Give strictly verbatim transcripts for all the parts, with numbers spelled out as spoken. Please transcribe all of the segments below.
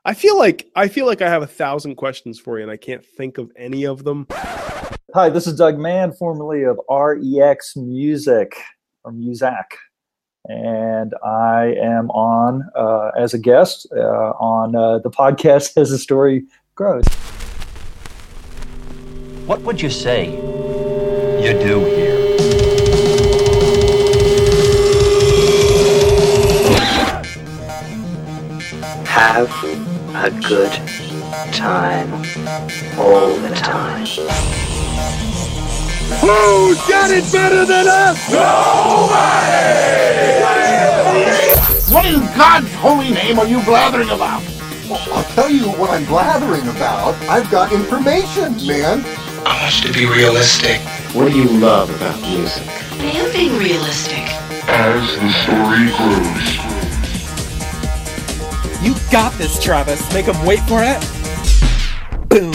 I feel like I feel like I have a thousand questions for you, and I can't think of any of them. Hi, this is Doug Mann, formerly of R E X Music or Muzak, and I am on uh, as a guest uh, on uh, the podcast As the Story Grows. What would you say you do here? Have a good time all the time. Who's got it better than us? Nobody! What in God's holy name are you blathering about? Well, I'll tell you what I'm blathering about. I've got information, man. I want you to be realistic. What do you love about music? I am being realistic. As the story grows. You got this, Travis. Make him wait for it. Boom.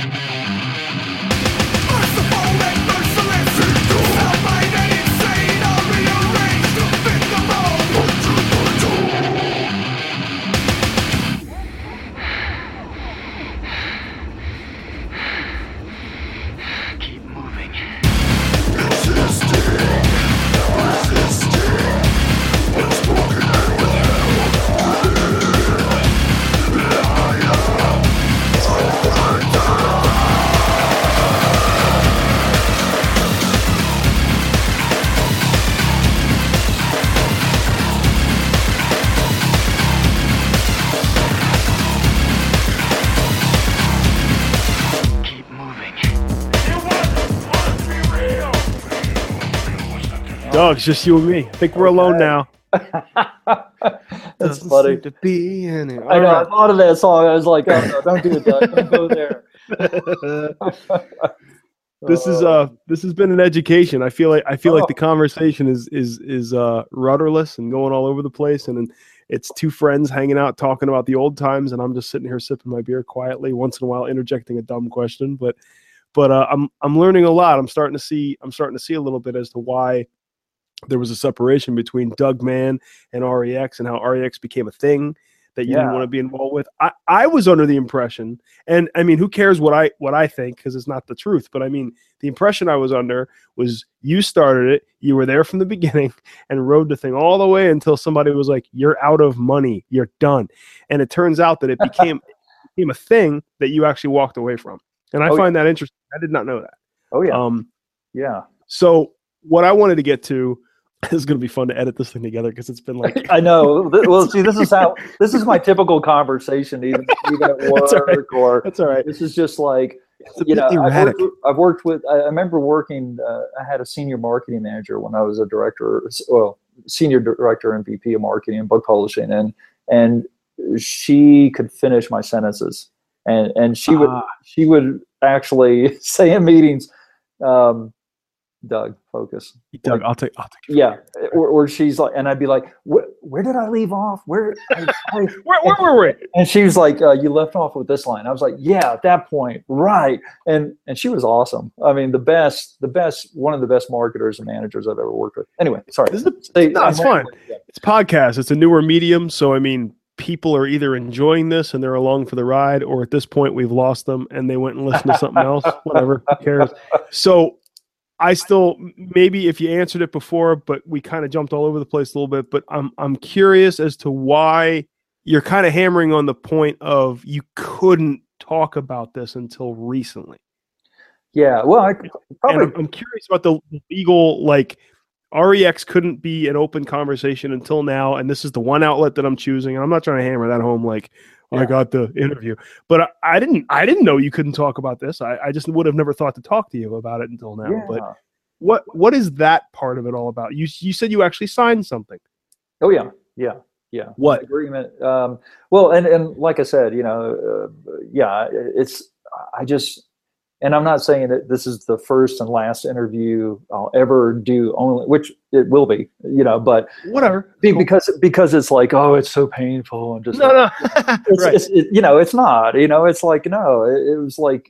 Doug, it's just you and me. I think we're okay. alone now. That's Doesn't funny. To be in it. I know. Right. I thought of that song. I was like, oh, no, don't do it, Doug. Don't go there. This is uh, this has been an education. I feel like I feel oh. like the conversation is is is uh rudderless and going all over the place, and, and it's two friends hanging out talking about the old times, and I'm just sitting here sipping my beer quietly, once in a while interjecting a dumb question, but but uh, I'm I'm learning a lot. I'm starting to see I'm starting to see a little bit as to why there was a separation between Doug Mann and R E X, and how R E X became a thing that you yeah. didn't want to be involved with. I, I was under the impression, and I mean, who cares what I what I think, because it's not the truth, but I mean, the impression I was under was you started it, you were there from the beginning, and rode the thing all the way until somebody was like, you're out of money, you're done. And it turns out that it became, it became a thing that you actually walked away from. And I oh, find yeah. that interesting. I did not know that. Oh, yeah. Um, yeah. So what I wanted to get to, this is going to be fun to edit this thing together because it's been like I know. Well, see, this is how this is my typical conversation, even even at work. That's all right. Or that's all right. This is just like you know. I've worked, I've worked with. I remember working. Uh, I had a senior marketing manager when I was a director. Well, senior director and V P of marketing and book publishing, and and she could finish my sentences, and and she would ah. she would actually say in meetings. Um, Doug, focus. Doug, like, I'll take. I'll take. Yeah, or, or she's like, and I'd be like, "Where, where did I leave off? Where, I, I, where, where were we?" And she was like, uh, "You left off with this line." I was like, "Yeah, at that point, right." And and she was awesome. I mean, the best, the best, one of the best marketers and managers I've ever worked with. Anyway, sorry. This is a, Say, no, it's fine. Yeah. It's podcast. It's a newer medium, so I mean, people are either enjoying this and they're along for the ride, or at this point, we've lost them and they went and listened to something else. Whatever, who cares? So. I still, maybe if you answered it before, but we kind of jumped all over the place a little bit, but I'm I'm curious as to why you're kind of hammering on the point of you couldn't talk about this until recently. Yeah, well, I probably... And I'm, I'm curious about the legal, like, R E X couldn't be an open conversation until now, and this is the one outlet that I'm choosing, and I'm not trying to hammer that home like, yeah. I got the interview, but I, I didn't. I didn't know you couldn't talk about this. I, I just would have never thought to talk to you about it until now. Yeah. But what what is that part of it all about? You you said you actually signed something. Oh yeah, yeah, yeah. What agreement? Um, well, and and like I said, you know, uh, yeah, it's I just. And I'm not saying that this is the first and last interview I'll ever do, only which it will be, you know. But whatever, be, because because it's like, oh, it's so painful and just no, like, no, it's, right. it's, it, you know, it's not, you know, it's like no, it, it was like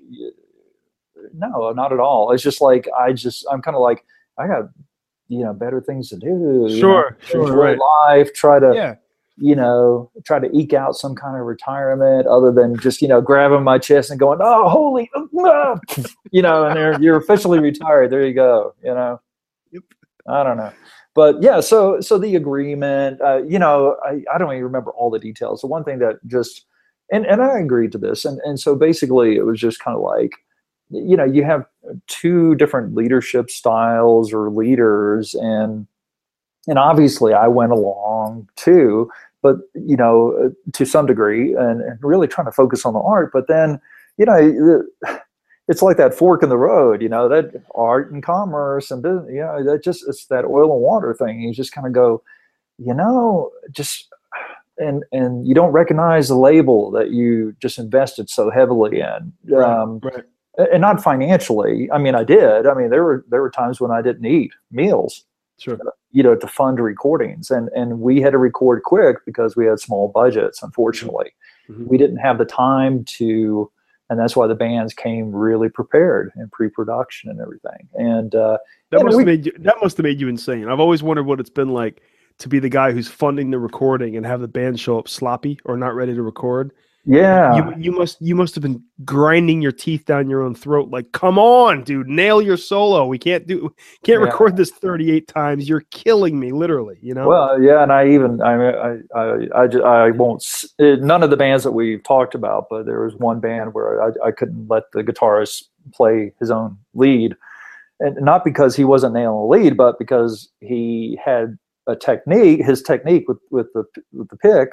no, not at all. It's just like I just I'm kind of like I got you know better things to do. Sure, you know, sure, enjoy right. life, try to yeah. you know, try to eke out some kind of retirement other than just, you know, grabbing my chest and going, oh, holy, uh, you know, and they're, you're officially retired. There you go. You know, yep. I don't know. But yeah, so, so the agreement, uh, you know, I, I don't even remember all the details. The one thing that just, and, and I agreed to this. And, and so basically it was just kind of like, you know, you have two different leadership styles or leaders, and, and obviously I went along too, but, you know, to some degree, and, and really trying to focus on the art. But then, you know, it's like that fork in the road, you know, that art and commerce and business, you know, that just, it's that oil and water thing. You just kind of go, you know, just, and, and you don't recognize the label that you just invested so heavily in. Right, um, right. And not financially. I mean, I did. I mean, there were, there were times when I didn't eat meals. Sure. You know, to fund recordings, and and we had to record quick because we had small budgets. Unfortunately, mm-hmm. we didn't have the time to, and that's why the bands came really prepared in pre-production and everything. And uh, that and must we, have made you. That must have made you insane. I've always wondered what it's been like to be the guy who's funding the recording and have the band show up sloppy or not ready to record. Yeah, you, you must you must have been grinding your teeth down your own throat. Like, come on, dude, nail your solo. We can't do can't yeah. record this thirty-eight times. You're killing me, literally. You know. Well, yeah, and I even I I I I, just, I won't. None of the bands that we've talked about, but there was one band where I, I couldn't let the guitarist play his own lead, and not because he wasn't nailing the lead, but because he had a technique. His technique with with the with the pick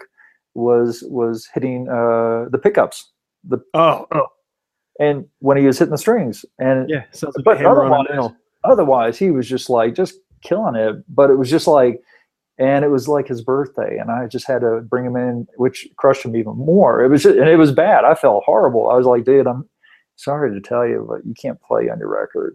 was was hitting uh the pickups, the oh, oh and when he was hitting the strings, and yeah sounds like but a hammer otherwise, on otherwise he was just like just killing it. But it was just like, and it was like his birthday, and I just had to bring him in, which crushed him even more. It was just, and it was bad. I felt horrible. I was like, dude, I'm sorry to tell you, but you can't play on your record.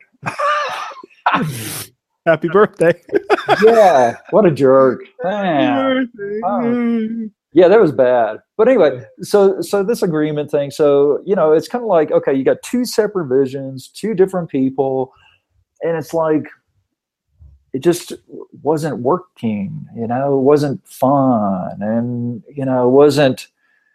Happy birthday. Yeah, what a jerk. Man. Oh. Yeah, that was bad. But anyway, so so this agreement thing, so, you know, it's kind of like, okay, you got two separate visions, two different people, and it's like, it just wasn't working, you know, it wasn't fun, and, you know, it wasn't,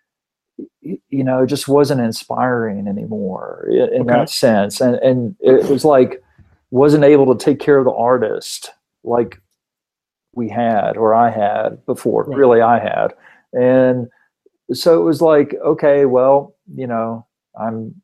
you know, it just wasn't inspiring anymore in okay. that sense. And, and it was like, wasn't able to take care of the artist like we had, or I had before, right. Really I had. And so it was like, okay, well, you know, I'm,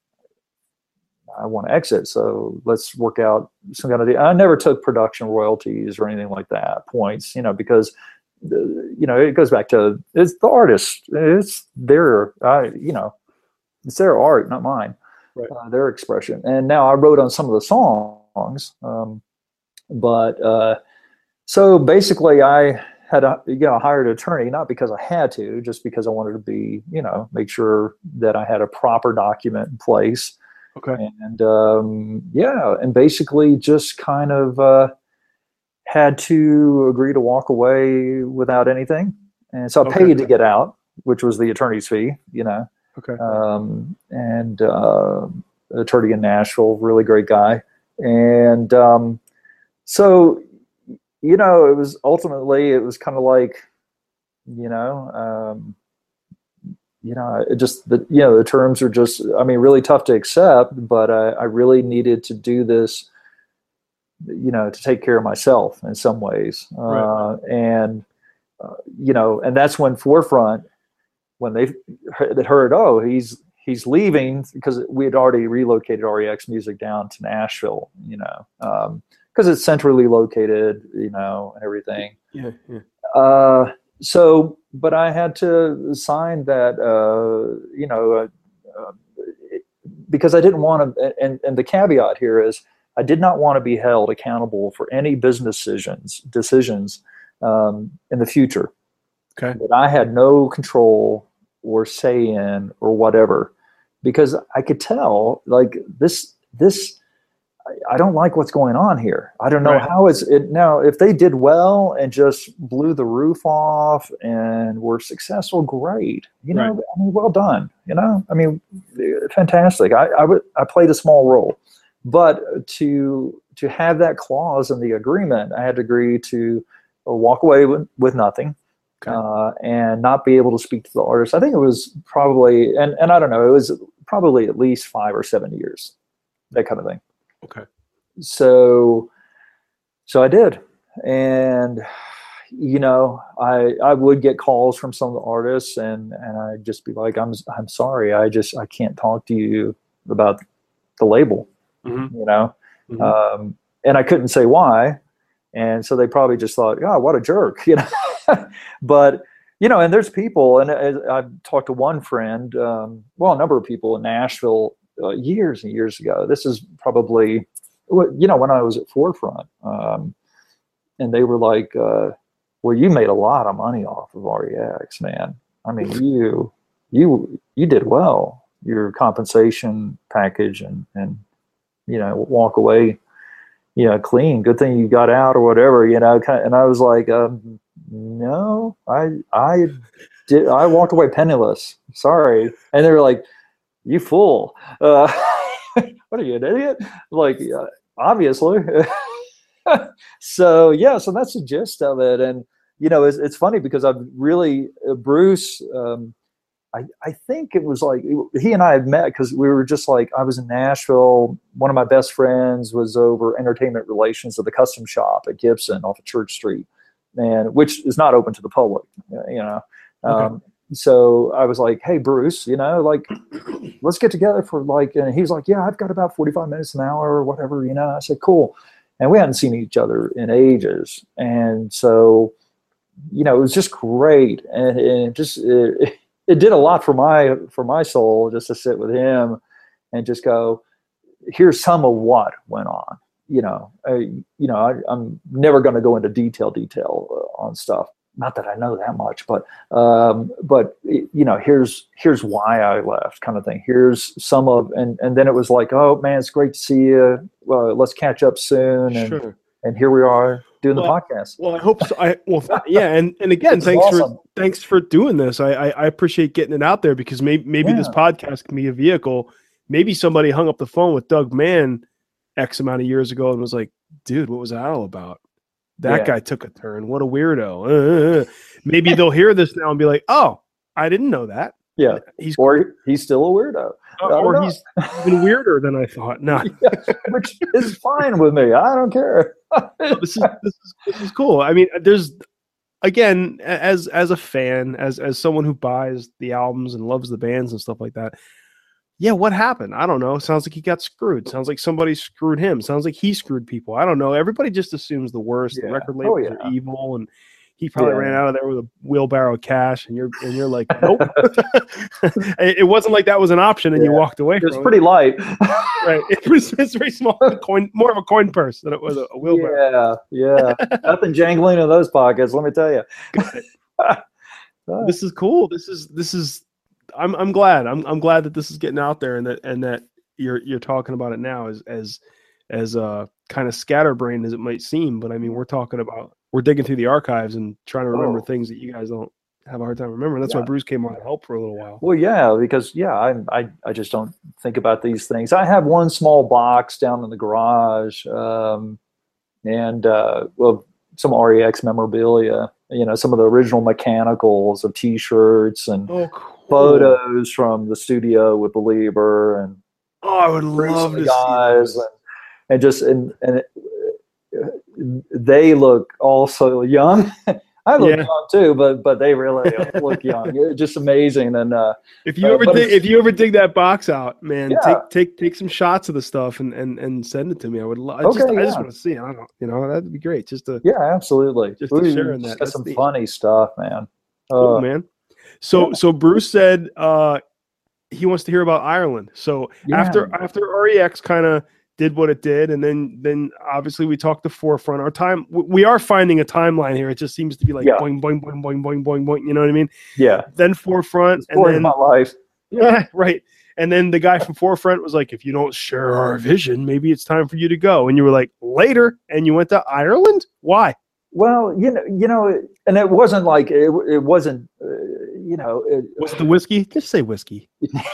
I want to exit. So let's work out some kind of deal. I never took production royalties or anything like that, points, you know, because, you know, it goes back to, it's the artist. It's their, I, you know, it's their art, not mine, right. uh, their expression. And now I wrote on some of the songs. Um, but uh, so basically I, had a, you know, hired an attorney, not because I had to, just because I wanted to be, you know, make sure that I had a proper document in place. Okay. And um, yeah, and basically just kind of uh, had to agree to walk away without anything. And so I okay. paid to get out, which was the attorney's fee, you know. Okay. Um, and uh, attorney in Nashville, really great guy. And um, so, you know, it was ultimately, it was kind of like, you know, um, you know, it just, the, you know, the terms are just, I mean, really tough to accept, but I, I really needed to do this, you know, to take care of myself in some ways. Right. Uh, and, uh, you know, and that's when Forefront, when they heard, oh, he's, he's leaving, because we had already relocated R E X Music down to Nashville, you know, um, because it's centrally located, you know, and everything. Yeah, yeah. Uh, so, but I had to sign that, uh, you know, uh, uh, because I didn't want to, and, and the caveat here is I did not want to be held accountable for any business decisions, decisions um, in the future. Okay. That I had no control or say in or whatever, because I could tell, like, this, this, I don't like what's going on here. I don't know right. how it's it now. If they did well and just blew the roof off and were successful, great. You know, right. I mean, well done. You know, I mean, fantastic. I I, would, I played a small role, but to to have that clause in the agreement, I had to agree to walk away with, with nothing. Okay. Uh, and not be able to speak to the artist. I think it was probably, and, and I don't know, it was probably at least five or seven years, that kind of thing. Okay. So, so I did. And, you know, I, I would get calls from some of the artists and, and I'd just be like, I'm, I'm sorry. I just, I can't talk to you about the label, mm-hmm. you know? Mm-hmm. Um, and I couldn't say why. And so they probably just thought, oh, what a jerk, you know? But, you know, and there's people, and I've talked to one friend, um, well, a number of people in Nashville uh, years and years ago. This is probably, you know, when I was at Forefront. Um, and they were like, uh, well, you made a lot of money off of R E X, man. I mean, you, you, you did well. Your compensation package and, and, you know, walk away, you know, clean. Good thing you got out or whatever, you know. And I was like, um, no, I, I did. I walked away penniless. Sorry. And they were like, you fool. Uh, what are you, an idiot? Like, uh, obviously. So yeah, so that's the gist of it. And you know, it's, it's funny because I've really uh, Bruce. Um, I, I think it was like he and I had met because we were just like, I was in Nashville. One of my best friends was over entertainment relations at the Custom Shop at Gibson off of Church Street, and which is not open to the public, you know. Okay. Um, so I was like, hey, Bruce, you know, like, let's get together for like, and he was like, yeah, I've got about forty-five minutes, an hour or whatever, you know. I said, cool. And we hadn't seen each other in ages. And so, you know, it was just great. And, and it just, it, it did a lot for my, for my soul just to sit with him and just go, here's some of what went on, you know, I, you know, I, I'm never going to go into detail, detail uh, on stuff. Not that I know that much, but, um, but you know, here's, here's why I left, kind of thing. Here's some of, and, and then it was like, oh man, it's great to see you. Well, let's catch up soon. And, sure. and here we are doing well, the podcast. Well, I hope so. I, well, yeah. And, and again, thanks awesome. for, thanks for doing this. I, I, I appreciate getting it out there because maybe, maybe yeah. this podcast can be a vehicle. Maybe somebody hung up the phone with Doug Mann X amount of years ago and was like, dude, what was that all about? That yeah. guy took a turn. What a weirdo. Uh, maybe they'll hear this now and be like, oh, I didn't know that. Yeah. He's or he's still a weirdo. Uh, or know. He's even weirder than I thought. No. Yeah, which is fine with me. I don't care. this is this is this is cool. I mean, there's again, as as a fan, as as someone who buys the albums and loves the bands and stuff like that. Yeah, what happened? I don't know. Sounds like he got screwed. Sounds like somebody screwed him. Sounds like he screwed people. I don't know. Everybody just assumes the worst. Yeah. The record labels oh, yeah. are evil, and he probably yeah. ran out of there with a wheelbarrow of cash. And you're and you're like, nope. It wasn't like that was an option, and yeah. you walked away. It was from pretty it. light, right? It was it's very small, coin, more of a coin purse than it was a, a wheelbarrow. Yeah, yeah. Nothing jangling in those pockets. Let me tell you. This is cool. This is this is. I'm I'm glad. I'm I'm glad that this is getting out there and that and that you're you're talking about it now as as as uh kind of scatterbrained as it might seem. But I mean, we're talking about we're digging through the archives and trying to remember oh. things that you guys don't have a hard time remembering. That's yeah. why Bruce came on to help for a little while. Well, yeah, because yeah, I I I just don't think about these things. I have one small box down in the garage, um, and uh, well, some R E X memorabilia. You know, some of the original mechanicals of T-shirts and oh, cool. photos from the studio with Belieber and oh, I would love to guys see and, and just and and it, they look also young. I look yeah. young too, but but they really look young. It's just amazing. And uh, if you uh, ever dig, if you ever dig that box out, man, yeah. take take take some shots of the stuff and and, and send it to me. I would love. Okay, just, yeah. I just want to see it. I don't, you know, that'd be great. Just to yeah, absolutely. Just Ooh, to share in that. Got That's some the, funny stuff, man. Cool, uh, man. So yeah. so Bruce said uh, he wants to hear about Ireland. So yeah. after after R E X kind of did what it did, and then then obviously we talked to Forefront. Our time we are finding a timeline here. It just seems to be like yeah. boing boing boing boing boing boing boing. You know what I mean? Yeah. Then Forefront, and then my life. Yeah, right. And then the guy from Forefront was like, "If you don't share our vision, maybe it's time for you to go." And you were like, "Later," and you went to Ireland. Why? Well, you know, you know, and it wasn't like it. It wasn't, uh, you know, it, was it the whiskey? Just say whiskey.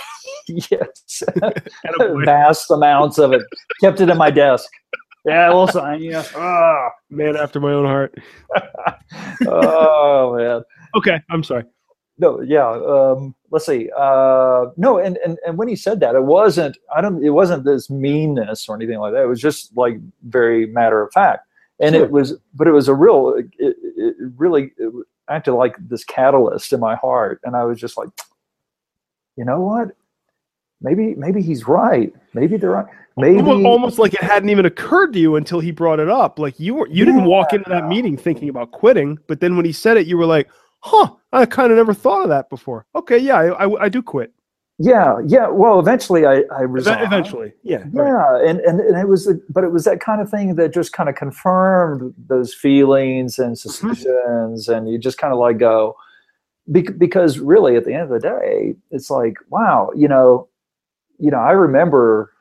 Yes, vast amounts of it. Kept it in my desk. Yeah, we'll sign you. Ah, man after my own heart. Oh man, Okay, I'm sorry. No, yeah. Um, let's see. Uh, no, and, and and when he said that, it wasn't. I don't. It wasn't this meanness or anything like that. It was just like very matter of fact. And sure. it was, but it was a real. It, it really it acted like this catalyst in my heart, and I was just like, you know what? Maybe maybe he's right. Maybe they're right. Maybe almost, almost like it hadn't even occurred to you until he brought it up. Like you were, you yeah. didn't walk into that meeting thinking about quitting, but then when he said it, you were like, huh, I kind of never thought of that before. Okay, yeah, I, I, I do quit. Yeah, yeah. Well, eventually I, I resigned. Eventually, yeah. Yeah, right. and, and, and it was, but it was that kind of thing that just kind of confirmed those feelings and suspicions, mm-hmm. and you just kind of like go, because really at the end of the day, it's like, wow, you know, you know, I remember,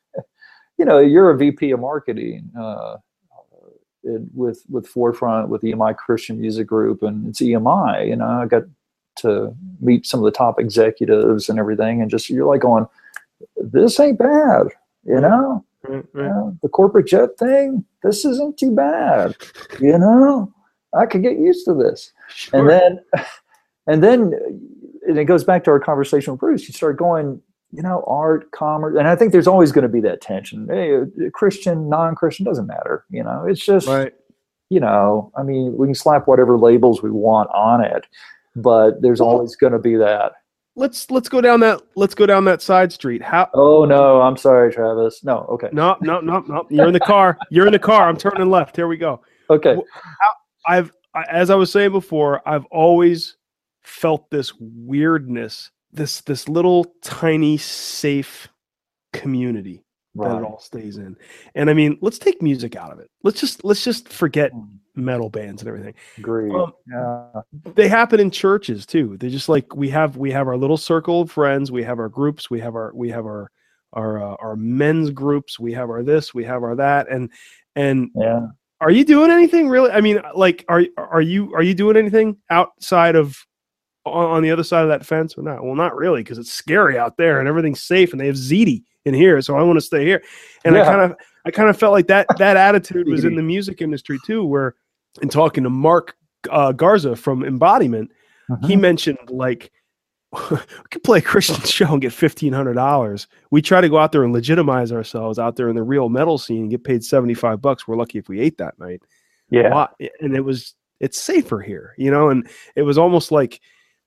you know, you're a V P of marketing, uh, It, with with Forefront, with E M I Christian Music Group, and it's E M I. You know, I got to meet some of the top executives and everything, and just you're like going, this ain't bad. You know, mm-hmm. you know, the corporate jet thing, this isn't too bad. You know, I could get used to this. Sure. And then, and then, and it goes back to our conversation with Bruce. You start going, you know, art, commerce, and I think there's always going to be that tension. Hey, Christian, non-Christian, doesn't matter. You know, it's just, right. you know, I mean, we can slap whatever labels we want on it, but there's well, always going to be that. Let's let's go down that let's go down that side street. How? Oh no, I'm sorry, Travis. No, okay. No, no, no, no. You're in the car. You're in the car. I'm turning left. Here we go. Okay. I've, as I was saying before, I've always felt this weirdness. This this little tiny safe community right. that it all stays in, and I mean, let's take music out of it. Let's just let's just forget metal bands and everything. Agreed. Um, yeah. They happen in churches too. They just like we have we have our little circle of friends. We have our groups. We have our we have our our uh, our men's groups. We have our this. We have our that. And and yeah. Are you doing anything really? I mean, like, are are you are you doing anything outside of? On the other side of that fence or not? Well, not really, because it's scary out there and everything's safe and they have Ziti in here, so I want to stay here. And yeah. I kind of I kind of felt like that that attitude was in the music industry too, where in talking to Mark uh, Garza from Embodiment, uh-huh. he mentioned like we could play a Christian show and get fifteen hundred dollars. We try to go out there and legitimize ourselves out there in the real metal scene and get paid seventy-five bucks. We're lucky if we ate that night. Yeah. And it was it's safer here, you know, and it was almost like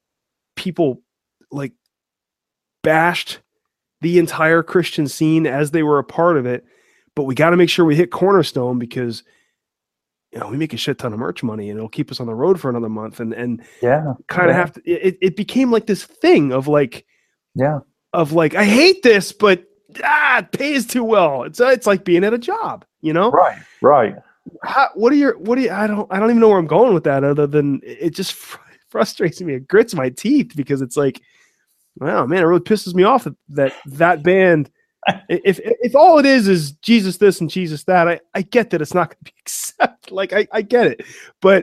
people like bashed the entire Christian scene as they were a part of it, but we got to make sure we hit Cornerstone because you know we make a shit ton of merch money and it'll keep us on the road for another month. And and yeah, kind of yeah. have to. It, it became like this thing of like yeah of like I hate this, but ah, it pays too well. It's it's like being at a job, you know? Right, right. How, what are your what do you? I don't I don't even know where I'm going with that. Other than it just frustrates me. It grits my teeth because it's like, wow, man, it really pisses me off that that, that band. If if all it is is Jesus this and Jesus that, I, I get that it's not going to be accepted. Like I, I get it, but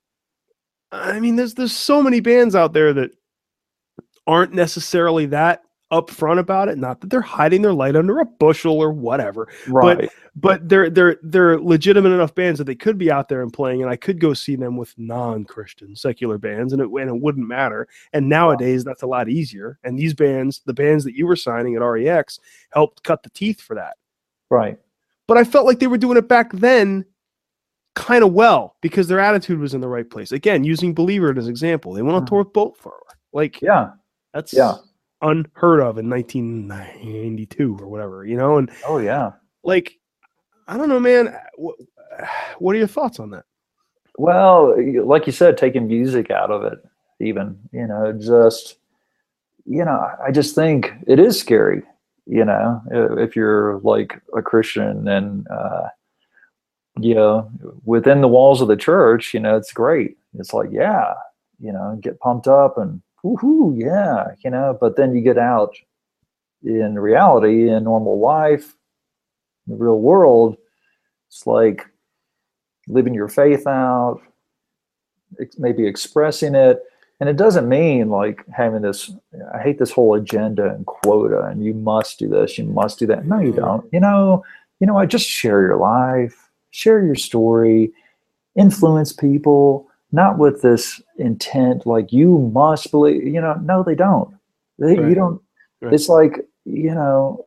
I mean, there's there's so many bands out there that aren't necessarily that upfront about it. Not that they're hiding their light under a bushel or whatever, right? But but they're they're they're legitimate enough bands that they could be out there and playing, and I could go see them with non-Christian secular bands, and it and it wouldn't matter. And nowadays, that's a lot easier. And these bands, the bands that you were signing at R E X, helped cut the teeth for that, right? But I felt like they were doing it back then kind of well because their attitude was in the right place. Again, using Believer as an example, they went on tour with Bolt Thrower. Like, yeah, that's yeah. unheard of in nineteen ninety-two or whatever, you know? And oh yeah, like, I don't know, man. What, what are your thoughts on that? Well, like you said, taking music out of it, even, you know, just, you know, I just think it is scary, you know, if you're like a Christian and, uh, you know, within the walls of the church, you know, it's great. It's like, yeah, you know, get pumped up and woohoo, yeah, you know, but then you get out in reality, in normal life, in the real world, it's like living your faith out, maybe expressing it. And it doesn't mean like having this, I hate this whole agenda and quota and you must do this, you must do that. No, you don't. You know, you know, I just share your life, share your story, influence people, not with this intent, like you must believe, you know, no, they don't. They, right. You don't, right. It's like, you know,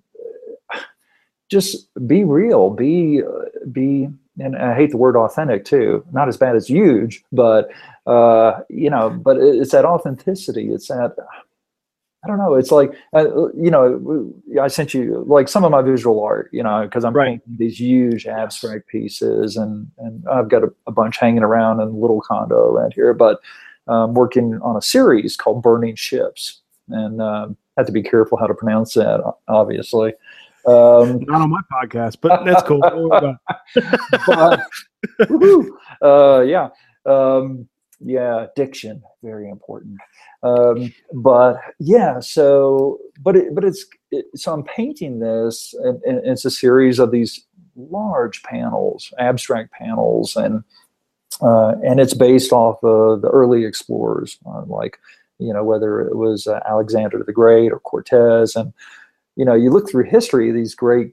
just be real, be, be, and I hate the word authentic too, not as bad as huge, but, uh, you know, but it's that authenticity. It's that, I don't know. It's like, uh, you know, I sent you like some of my visual art, you know, because I'm right. painting these huge abstract pieces, and, and I've got a, a bunch hanging around in a little condo around here, but I'm working on a series called Burning Ships, and uh, have to be careful how to pronounce that, obviously. Um, Not on my podcast, but that's cool. but, uh, yeah. Um, yeah. Diction, very important. Um, but yeah, so, but it, but it's, it, so I'm painting this, and, and it's a series of these large panels, abstract panels, and, uh, and it's based off of the early explorers, uh, like, you know, whether it was uh, Alexander the Great or Cortez. And, you know, you look through history, these great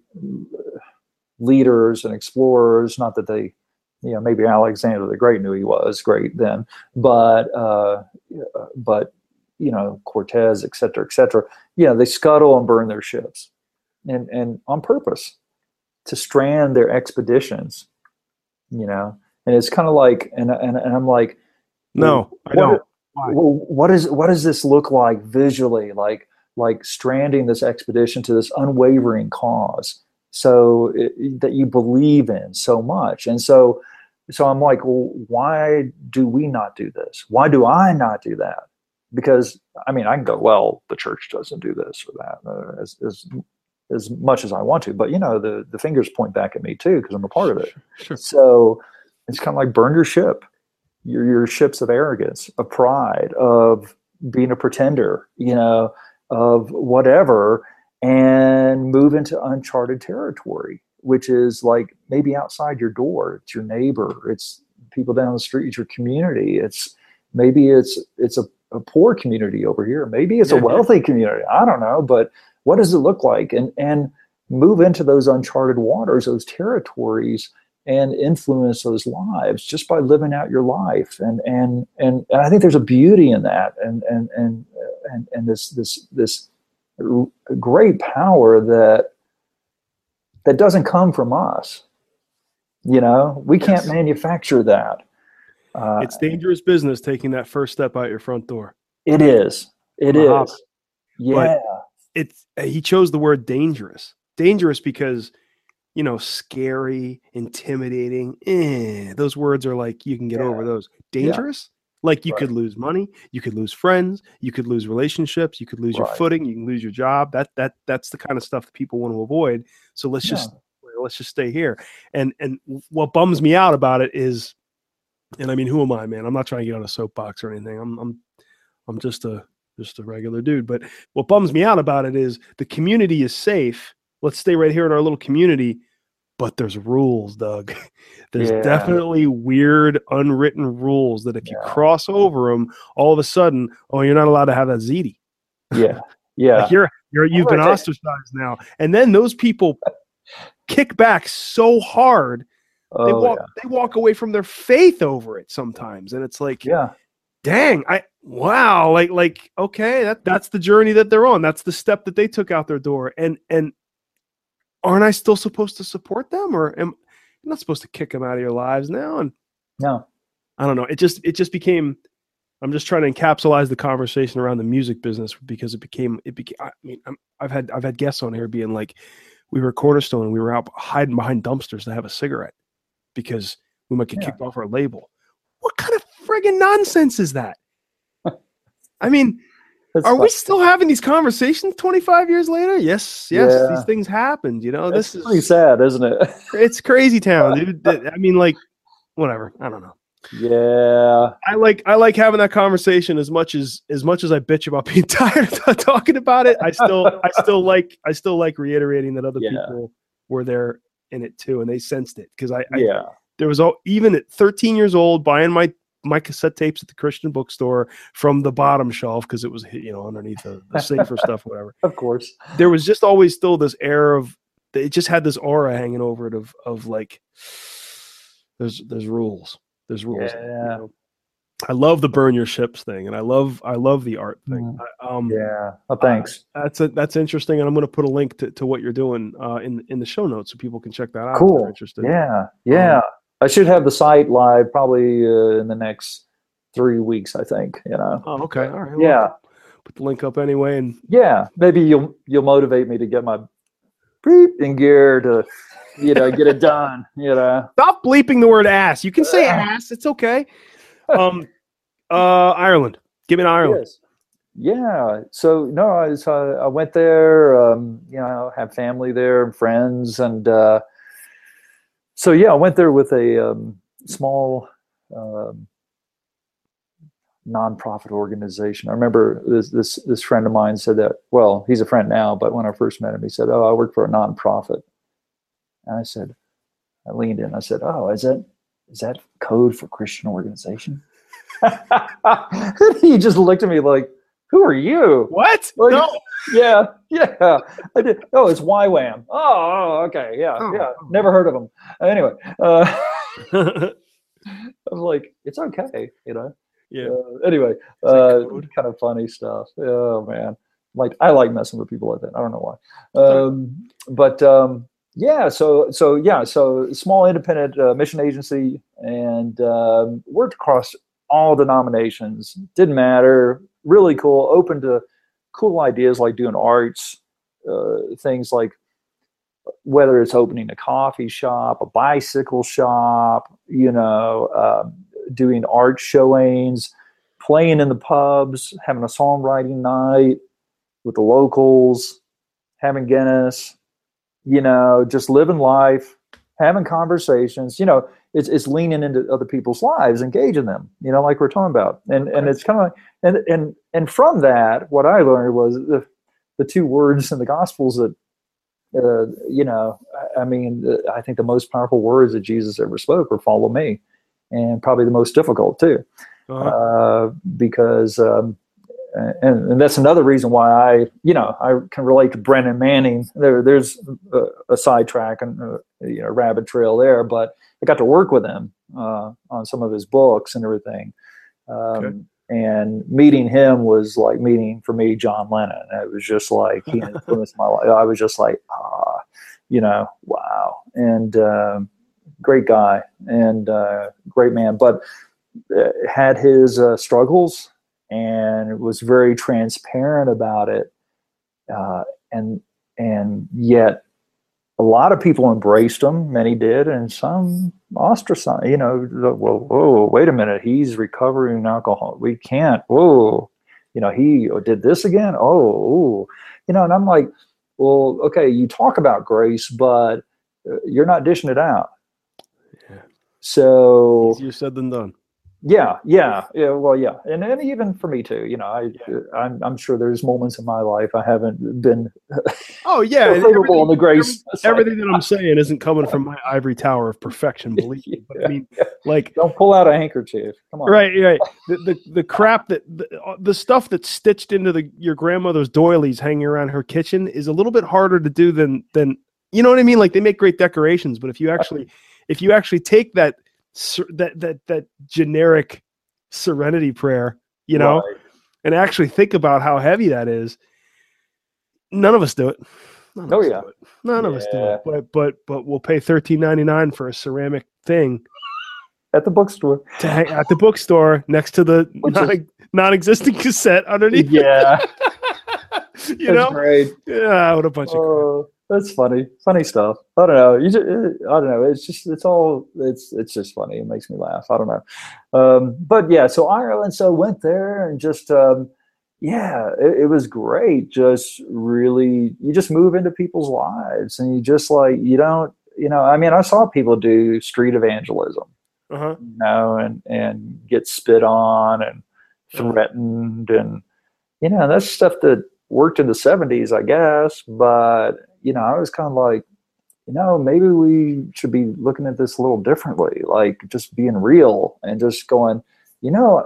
leaders and explorers, not that they, you know, maybe Alexander the Great knew he was great then, but, uh, but, you know, Cortez, et cetera, et cetera, you know, they scuttle and burn their ships, and, and on purpose to strand their expeditions, you know, and it's kind of like, and, and, and I'm like, no, well, I don't. What, well, what is, what does this look like visually? Like, like stranding this expedition to this unwavering cause, so it, that you believe in so much. And so, so I'm like, well, why do we not do this? Why do I not do that? Because I mean, I can go, well, the church doesn't do this or that, uh, as, as, as much as I want to, but you know, the, the fingers point back at me too, because I'm a part of it. Sure. So it's kind of like burn your ship, your, your ships of arrogance, of pride, of being a pretender, you know, of whatever, and move into uncharted territory, which is like maybe outside your door. It's your neighbor. It's people down the street. It's your community. It's maybe it's, it's a, a poor community over here. Maybe it's a wealthy community. I don't know, but what does it look like? And, and move into those uncharted waters, those territories, and influence those lives just by living out your life. And, and, and, and I think there's a beauty in that. And, and, and, and, and this, this, this great power that, that doesn't come from us. You know, we can't yes. manufacture that. Uh, it's dangerous business taking that first step out your front door. It is. It uh-huh. is. Yeah. But it's, he chose the word dangerous. Dangerous because, you know, scary, intimidating. Eh, those words are like, you can get yeah. over those. Dangerous? Yeah. Like you right. could lose money, you could lose friends, you could lose relationships, you could lose right. your footing, you can lose your job. That that that's the kind of stuff that people want to avoid. So let's yeah. just let's just stay here. And and what bums me out about it is, and I mean, who am I, man? I'm not trying to get on a soapbox or anything. I'm I'm I'm just a just a regular dude. But what bums me out about it is the community is safe. Let's stay right here in our little community. But there's rules, Doug. There's yeah. definitely weird, unwritten rules that if you yeah. cross over them, all of a sudden, oh, you're not allowed to have that ziti. Yeah, yeah. Like you're you're you've been ostracized now, and then those people kick back so hard. Oh, they walk yeah. they walk away from their faith over it sometimes, and it's like, yeah, dang, I wow, like like okay, that that's the journey that they're on. That's the step that they took out their door, and and. Aren't I still supposed to support them, or am I'm not supposed to kick them out of your lives now? And no, I don't know. It just it just became. I'm just trying to encapsulate the conversation around the music business because it became it became. I mean, I'm, I've had I've had guests on here being like, we were at Cornerstone and we were out hiding behind dumpsters to have a cigarette because we might get yeah. kicked off our label. What kind of friggin' nonsense is that? I mean. That's Are fun. we still having these conversations twenty-five years later? Yes, yes, yeah. these things happened. You know, That's this is pretty sad, isn't it? It's crazy town, dude. I mean, like, whatever. I don't know. Yeah, I like I like having that conversation as much as as much as I bitch about being tired of talking about it. I still I still like I still like reiterating that other yeah. people were there in it too, and they sensed it because I, I yeah there was all even at thirteen years old buying my. my cassette tapes at the Christian bookstore from the bottom shelf because it was, you know, underneath the, the safer stuff, whatever. Of course. There was just always still this air of, it just had this aura hanging over it of, of like, there's, there's rules. There's rules. Yeah. You know? I love the burn your ships thing, and I love I love the art thing. I, um, yeah, oh, thanks. Uh, that's a, that's interesting, and I'm going to put a link to, to what you're doing uh, in in the show notes so people can check that out. Cool. If they're interested. Yeah, yeah. Um, I should have the site live probably uh, in the next three weeks. I think. You know. Oh, okay. All right. Well, yeah. Put the link up anyway, and yeah, maybe you'll you'll motivate me to get my beep in gear to, you know, get it done. You know. Stop bleeping the word ass. You can say ass. It's okay. Um. Uh, Ireland. Give me an Ireland. Yes. Yeah. So no, I was, uh, I went there. Um, you know, have family there and friends, and uh, so yeah, I went there with a um, small um, nonprofit organization. I remember this this this friend of mine said that. Well, he's a friend now, but when I first met him, he said, "Oh, I work for a nonprofit," and I said, I leaned in. I said, "Oh, is that is that code for Christian organization?" He just looked at me like, "Who are you?" What? Like, no. Yeah, yeah. I did. Oh, it's Y WAM. Oh, okay. Yeah, oh. yeah. Never heard of them. Anyway, uh, I was like, it's okay, you know. Yeah. Uh, anyway, uh, kind of funny stuff. Oh man, like I like messing with people like that. I don't know why. Um, but um, yeah. So so yeah. So small independent uh, mission agency, and um, worked across all denominations. Didn't matter. Really cool. Open to cool ideas like doing arts, uh, things like whether it's opening a coffee shop, a bicycle shop, you know, uh, doing art showings, playing in the pubs, having a songwriting night with the locals, having Guinness, you know, just living life, having conversations, you know, it's it's leaning into other people's lives, engaging them, you know, like we're talking about. And and it's kind of like, and and and from that, what I learned was the the two words in the Gospels that, uh, you know, I, I mean, I think the most powerful words that Jesus ever spoke were "follow me," and probably the most difficult too, uh-huh. uh, because. Um, And, and that's another reason why I, you know, I can relate to Brennan Manning. There, there's a, a sidetrack and a, you know, rabbit trail there, but I got to work with him uh, on some of his books and everything. Um, okay. And meeting him was like meeting for me John Lennon. It was just like he influenced my life. I was just like, ah, you know, wow, and um, great guy and uh, great man, but uh, had his uh, struggles. And was very transparent about it, uh, and and yet a lot of people embraced him. Many did, and some ostracized. You know, well, whoa, wait a minute, he's recovering alcohol. We can't. Whoa, you know, he did this again. Oh, ooh. You know, and I'm like, well, okay, you talk about grace, but you're not dishing it out. Yeah. So easier said than done. Yeah, yeah, yeah. Well, yeah, and and even for me too. You know, I yeah. I'm I'm sure there's moments in my life I haven't been. Oh yeah, favorable on the grace. Everything that I'm saying isn't coming from my ivory tower of perfection. Believe me, but I mean, like, don't pull out a handkerchief. Come on. Right, right. The the, the crap that the, the stuff that's stitched into the your grandmother's doilies hanging around her kitchen is a little bit harder to do than than you know what I mean. Like they make great decorations, but if you actually if you actually take that. that that that generic serenity prayer, you know, right. and actually think about how heavy that is. None of us do it. None oh of us yeah, do it. None yeah. of us do it. But but but we'll pay thirteen ninety-nine for a ceramic thing at the bookstore. To hang at the bookstore next to the non, is... non-existent cassette underneath. Yeah, you That's know, great. Yeah, what a bunch uh, of. Crap. That's funny, funny stuff. I don't know. You just, I don't know. It's just, it's all, it's, it's just funny. It makes me laugh. I don't know. Um, but yeah, so Ireland, so went there and just, um, yeah, it, it was great. Just really, you just move into people's lives and you just like, you don't, you know, I mean, I saw people do street evangelism, uh-huh. you know, and, and get spit on and threatened and, you know, that's stuff that worked in the seventies, I guess, but you know, I was kind of like, you know, maybe we should be looking at this a little differently, like just being real and just going, you know,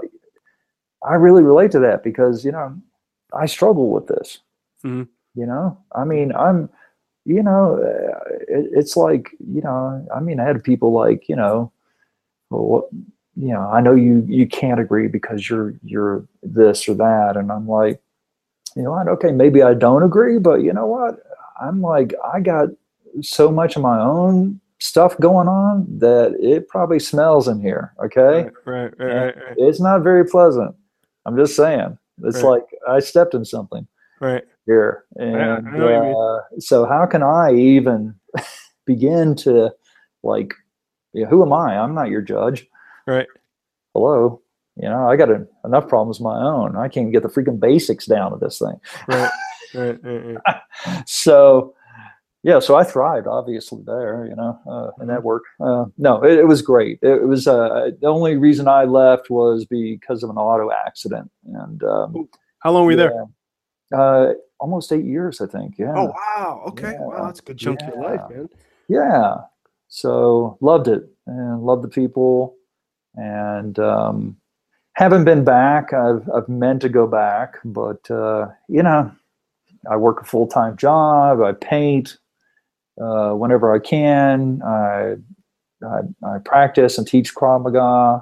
I really relate to that because, you know, I struggle with this, mm-hmm. you know, I mean, I'm, you know, it, it's like, you know, I mean, I had people like, you know, well, you know, I know you you can't agree because you're you're this or that, and I'm like, you know what? Okay, maybe I don't agree, but you know what? I'm like, I got so much of my own stuff going on that it probably smells in here. Okay, right, right, right, right. It's not very pleasant. I'm just saying. It's right. like I stepped in something right here, and I, I know what you mean. Uh, so how can I even begin to like? You know, who am I? I'm not your judge. Right. Hello. You know, I got a, enough problems of my own. I can't get the freaking basics down of this thing. Right. Right. right, right. So, yeah, so I thrived obviously there, you know, uh, in that work. Uh, no, it, it was great. It, it was uh, the only reason I left was because of an auto accident. And um, how long were you yeah, there? Uh, almost eight years, I think. Yeah. Oh, wow. Okay. Yeah. Wow. That's a good chunk yeah. of your life, man. Yeah. So loved it and loved the people, and um, haven't been back. I've I've meant to go back, but uh, you know, I work a full time job. I paint uh, whenever I can. I, I I practice and teach Krav Maga,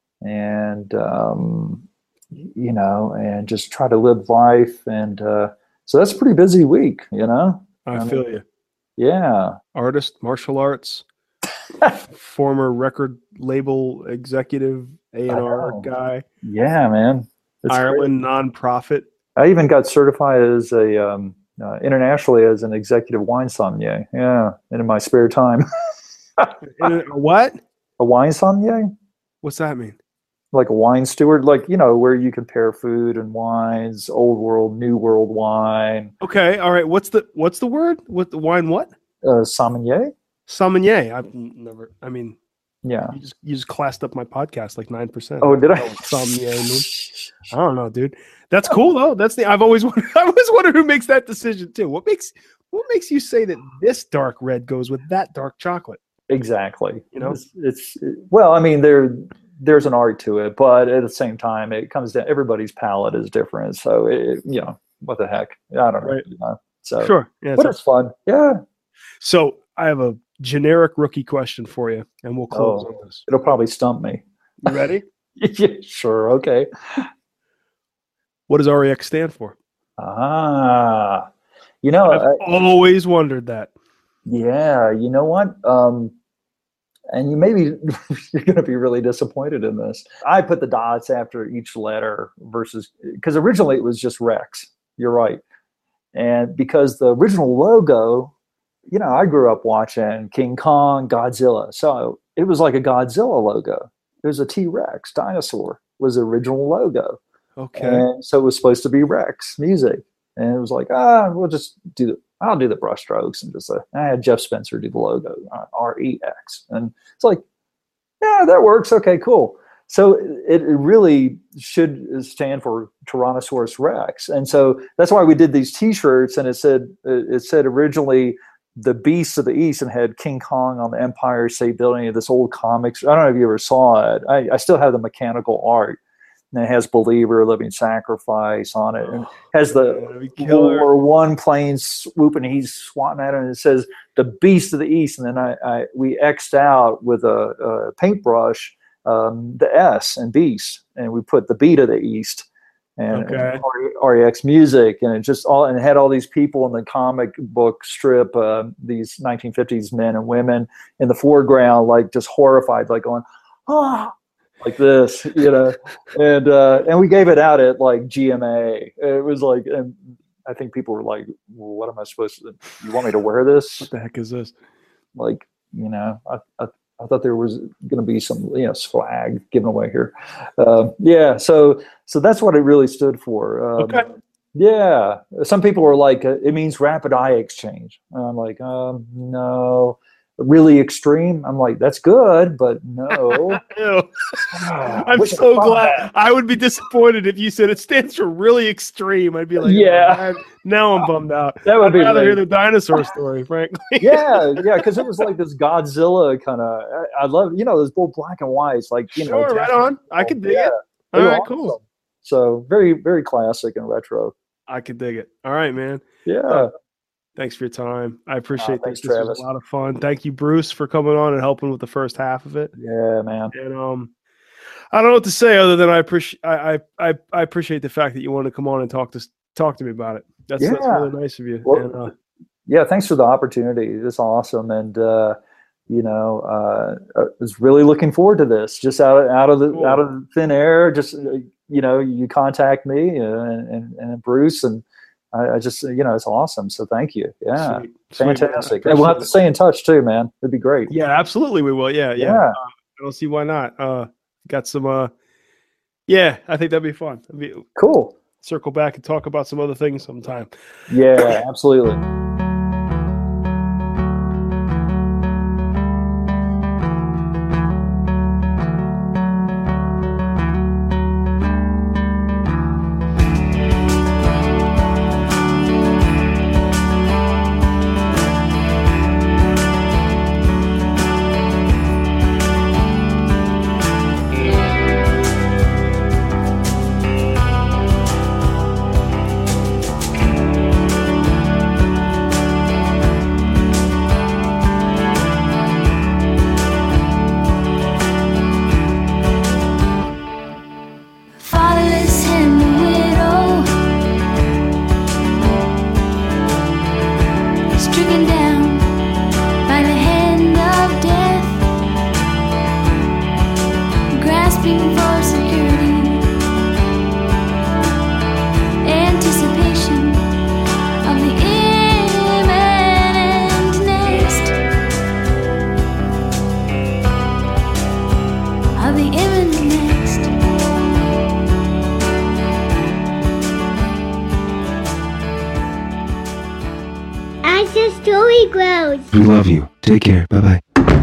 and um, you know, and just try to live life. And uh, so that's a pretty busy week. You know, I, I feel mean, you. Yeah. Artist, martial arts, former record label executive, A and R guy. Yeah, man. It's Ireland great. Nonprofit. I even got certified as a um, uh, internationally as an executive wine sommelier. Yeah, and in my spare time. in a, what? A wine sommelier? What's that mean? Like a wine steward, like, you know, where you compare food and wines, old world, new world wine. Okay, all right. What's the what's the word? What the wine? What? Uh, sommelier. Sommelier. I've never. I mean, yeah. You just you just classed up my podcast like nine percent. Oh, did I? Sommelier. I don't know, dude. That's cool though. That's the. I've always wondered. I always wondered who makes that decision too. What makes what makes you say that this dark red goes with that dark chocolate? Exactly. You know, it's, it's well. I mean, there. There's an art to it, but at the same time, it comes down. Everybody's palate is different, so it, you know, what the heck? I don't know. Right. You know? So sure, yeah, but it's fun. Yeah. So I have a generic rookie question for you, and we'll close oh, on this. It'll probably stump me. You ready? Yeah, sure. Okay. What does R E X stand for? Ah, you know, I've I, always wondered that. Yeah, you know what? Um, And you maybe you're going to be really disappointed in this. I put the dots after each letter versus because originally it was just Rex. You're right. And because the original logo, you know, I grew up watching King Kong, Godzilla. So it was like a Godzilla logo. There's a T-Rex dinosaur was the original logo. Okay. And so it was supposed to be Rex music. And it was like, ah, we'll just do the, I'll do the brush strokes and just, uh, I had Jeff Spencer do the logo, uh, R E X. And it's like, yeah, that works. Okay, cool. So it, it really should stand for Tyrannosaurus Rex. And so that's why we did these t-shirts. And it said, it said originally the Beasts of the East and had King Kong on the Empire State Building, this old comics. I don't know if you ever saw it. I, I still have the mechanical art. And it has Believer, Living Sacrifice on it, and has the World War One plane swooping. He's swatting at it, and it says the Beast of the East. And then I, I we X'd out with a, a paintbrush um, the S and Beast, and we put the Beat of the East and, okay. and R E X music, and it just all and it had all these people in the comic book strip, uh, these nineteen fifties men and women in the foreground, like just horrified, like going, ah. Like this, you know, and uh, and we gave it out at like G M A. It was like, and I think people were like, well, "What am I supposed to? You want me to wear this? What the heck is this?" Like, you know, I I, I thought there was going to be some, you know, swag given away here. Uh, yeah, so so that's what it really stood for. Um, okay. Yeah, some people were like, uh, it means rapid eye exchange. And I'm like, um, no. Really extreme. I'm like, that's good, but no. oh, I'm so glad. That. I would be disappointed if you said it stands for really extreme. I'd be like, yeah. Oh, now I'm bummed out. That would I'd be rather late. hear the dinosaur story, frankly. yeah, yeah, because it was like this Godzilla kind of. I, I love, you know, those old black and whites, like you sure, know. Right on. I could dig yeah. it. All right, awesome. cool. So very, very classic and retro. I could dig it. All right, man. Yeah. Uh, Thanks for your time. I appreciate uh, thanks, this. This Travis. was a lot of fun. Thank you, Bruce, for coming on and helping with the first half of it. Yeah, man. And um, I don't know what to say other than I appreciate I, I I appreciate the fact that you want to come on and talk to talk to me about it. That's, yeah. that's really nice of you. Well, and, uh, yeah, thanks for the opportunity. It's awesome, and uh, you know, uh, I was really looking forward to this. Just out of, out of the cool. out of thin air, just you know, you contact me uh, and, and and Bruce, and I, I just you know, it's awesome. So thank you. Yeah, Sweet. fantastic. Sweet, and we'll have to stay in touch too, man. It'd be great. Yeah, absolutely, we will. Yeah, yeah. yeah. Uh, I don't see why not. Uh, got some. Uh, yeah, I think that'd be fun. That'd be, cool. Circle back and talk about some other things sometime. Yeah, absolutely. We love you. Take care. Bye-bye.